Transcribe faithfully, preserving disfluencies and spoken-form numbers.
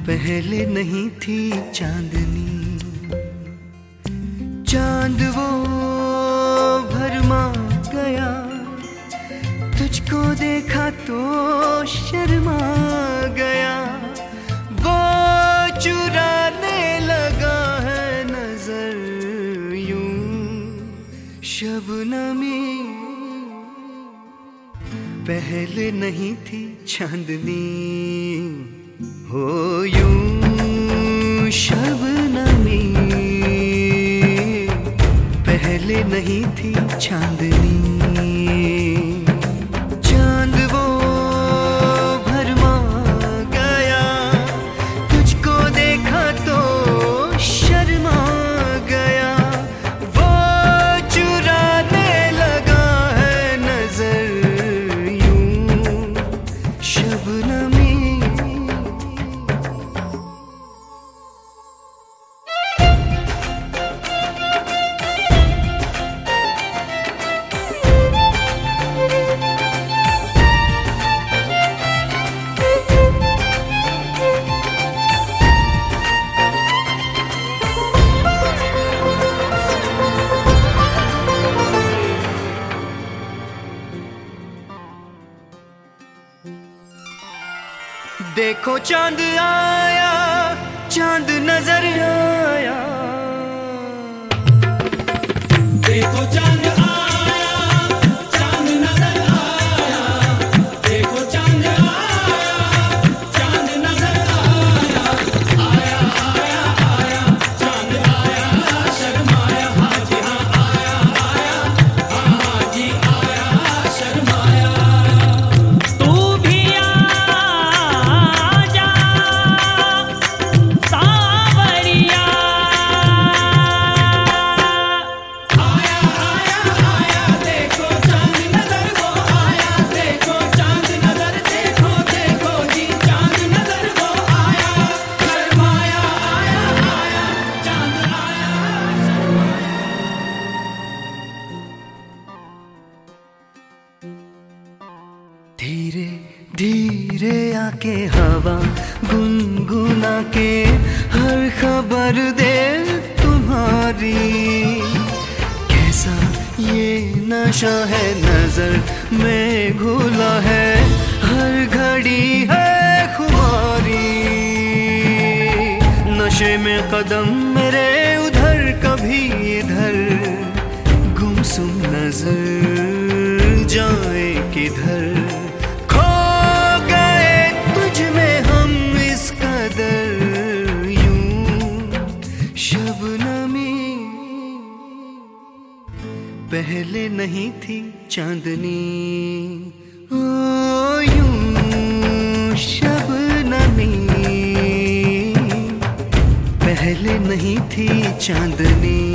पहले नहीं थी चांदनी, चांद वो भरमा गया, तुझको देखा तो शर्मा गया, वो चुराने लगा है नजर यूं शबनमी। पहले नहीं थी चांदनी हो यूं शबनमी, पहले नहीं थी चांदनी। चांद वो भरमा गया, तुझको देखा तो शर्मा गया, वो चुराने लगा है नजर यूं शबनमी। देखो चांद आया, चांद नजर आया, देखो चांद आया, चांद नजर आया, देखो चांद आया, चांद नजर आया, आया आया आया चांद आया, शर्माया हाजी हाँ आया आया, हाँ हाजी आया शर्माया। तू भी धीरे धीरे आके हवा गुनगुना के हर खबर दे तुम्हारी। कैसा ये नशा है नजर में घुला है, हर घड़ी है खुमारी। नशे में कदम मेरे उधर कभी इधर, गुमसुम नजर जाए किधर, खो गए तुझ में हम इस कदर यूं शबनमी। पहले नहीं थी चांदनी ओ यूं शबनमी, पहले नहीं थी चांदनी।